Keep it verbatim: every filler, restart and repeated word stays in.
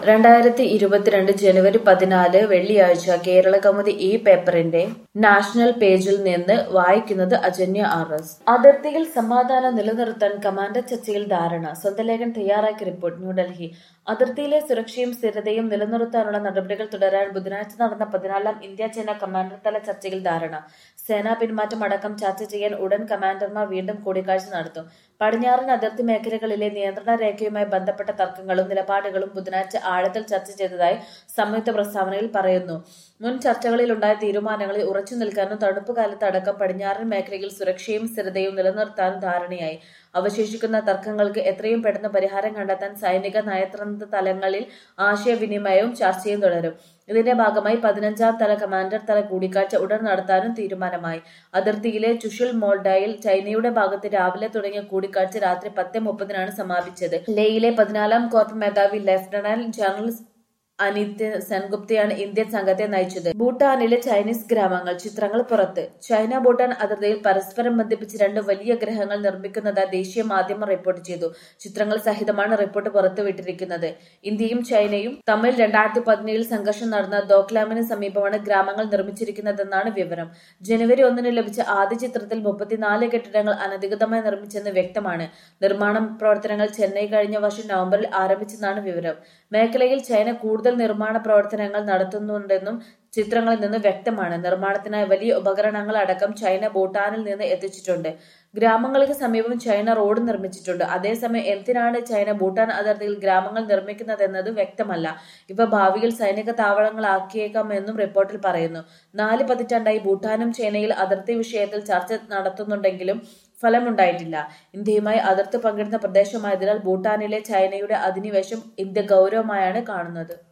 രണ്ടായിരത്തി ഇരുപത്തിരണ്ട് ജനുവരി പതിനാല് വെള്ളിയാഴ്ച കേരളകൗമുദി ഈ പേപ്പറിന്റെ നാഷണൽ പേജിൽ നിന്ന് വായിക്കുന്നത് അജന്യ ആർ എസ്. അതിർത്തിയിൽ സമാധാനം നിലനിർത്താൻ കമാൻഡർ ചർച്ചയിൽ ധാരണ. സ്വന്തം ലേഖകൻ തയ്യാറാക്കിയ റിപ്പോർട്ട്. ന്യൂഡൽഹി. അതിർത്തിയിലെ സുരക്ഷയും സ്ഥിരതയും നിലനിർത്താനുള്ള നടപടികൾ തുടരാൻ ബുധനാഴ്ച നടന്ന പതിനാലാം ഇന്ത്യ ചൈന കമാൻഡർ തല ചർച്ചയിൽ ധാരണ. സേനാ പിന്മാറ്റം അടക്കം ചർച്ച ചെയ്യാൻ ഉടൻ കമാൻഡർമാർ വീണ്ടും കൂടിക്കാഴ്ച നടത്തും. പടിഞ്ഞാറൻ അതിർത്തി മേഖലകളിലെ നിയന്ത്രണ രേഖയുമായി ബന്ധപ്പെട്ട തർക്കങ്ങളും നിലപാടുകളും ബുധനാഴ്ച ആഴത്തിൽ ചർച്ച ചെയ്തതായി സംയുക്ത പ്രസ്താവനയിൽ പറയുന്നു. മുൻ ചർച്ചകളിലുണ്ടായ തീരുമാനങ്ങളിൽ ഉറച്ചു നിൽക്കാനും തണുപ്പുകാലത്ത് അടക്കം പടിഞ്ഞാറൻ മേഖലയിൽ സുരക്ഷയും സ്ഥിരതയും നിലനിർത്താനും ധാരണയായി. അവശേഷിക്കുന്ന തർക്കങ്ങൾക്ക് എത്രയും പെട്ടെന്ന് പരിഹാരം കണ്ടെത്താൻ സൈനിക നയതന്ത്ര തലങ്ങളിൽ ആശയവിനിമയവും ചർച്ചയും തുടരും. ഇതിന്റെ ഭാഗമായി പതിനഞ്ചാം തല കമാൻഡർ തല കൂടിക്കാഴ്ച ഉടൻ നടത്താനും തീരുമാനമായി. അതിർത്തിയിലെ ചുഷുൽ മോൾഡയിൽ ചൈനയുടെ ഭാഗത്ത് രാവിലെ തുടങ്ങിയ കൂടിക്കാഴ്ച രാത്രി പത്ത് മുപ്പതിനാണ് സമാപിച്ചത്. ലേയിലെ പതിനാലാം കോർപ്പ് മേധാവി ലഫ്റ്റനന്റ് ജനറൽ അനിത് സെൻഗുപ്തയാണ് ഇന്ത്യൻ സംഘത്തെ നയിച്ചത്. ഭൂട്ടാനിലെ ചൈനീസ് ഗ്രാമങ്ങൾ. ചിത്രങ്ങൾ പുറത്ത്. ചൈന ഭൂട്ടാൻ അതിർത്തിയിൽ പരസ്പരം ബന്ധിപ്പിച്ച് രണ്ട് വലിയ ഗ്രഹങ്ങൾ നിർമ്മിക്കുന്നതായി ദേശീയ മാധ്യമം റിപ്പോർട്ട് ചെയ്തു. ചിത്രങ്ങൾ സഹിതമാണ് റിപ്പോർട്ട് പുറത്തുവിട്ടിരിക്കുന്നത്. ഇന്ത്യയും ചൈനയും തമ്മിൽ രണ്ടായിരത്തി പതിനേഴിൽ സംഘർഷം നടന്ന ദോക്ലാമിന് സമീപമാണ് ഗ്രാമങ്ങൾ നിർമ്മിച്ചിരിക്കുന്നതെന്നാണ് വിവരം. ജനുവരി ഒന്നിന് ലഭിച്ച ആദ്യ ചിത്രത്തിൽ മുപ്പത്തിനാല് കെട്ടിടങ്ങൾ അനധികൃതമായി നിർമ്മിച്ചെന്ന് വ്യക്തമാണ്. നിർമ്മാണ പ്രവർത്തനങ്ങൾ ചെന്നൈ കഴിഞ്ഞ വർഷം നവംബറിൽ ആരംഭിച്ചെന്നാണ് വിവരം. മേഖലയിൽ ചൈന കൂടുതൽ നിർമ്മാണ പ്രവർത്തനങ്ങൾ നടത്തുന്നുണ്ടെന്നും ചിത്രങ്ങളിൽ നിന്ന് വ്യക്തമാണ്. നിർമ്മാണത്തിനായി വലിയ ഉപകരണങ്ങൾ അടക്കം ചൈന ഭൂട്ടാനിൽ നിന്ന് എത്തിച്ചിട്ടുണ്ട്. ഗ്രാമങ്ങൾക്ക് സമീപം ചൈന റോഡ് നിർമ്മിച്ചിട്ടുണ്ട്. അതേസമയം എന്തിനാണ് ചൈന ഭൂട്ടാൻ അതിർത്തിയിൽ ഗ്രാമങ്ങൾ നിർമ്മിക്കുന്നതെന്നത് വ്യക്തമല്ല. ഇവ ഭാവിയിൽ സൈനിക താവളങ്ങളാക്കിയേക്കാമെന്നും റിപ്പോർട്ടിൽ പറയുന്നു. നാല് പതിറ്റാണ്ടായി ഭൂട്ടാനും ചൈനയിൽ അതിർത്തി വിഷയത്തിൽ ചർച്ച നടത്തുന്നുണ്ടെങ്കിലും ഫലമുണ്ടായിട്ടില്ല. ഇന്ത്യയുമായി അതിർത്തി പങ്കിടുന്ന പ്രദേശമായതിനാൽ ഭൂട്ടാനിലെ ചൈനയുടെ അധിനിവേശം ഇന്ത്യ ഗൗരവമായാണ് കാണുന്നത്.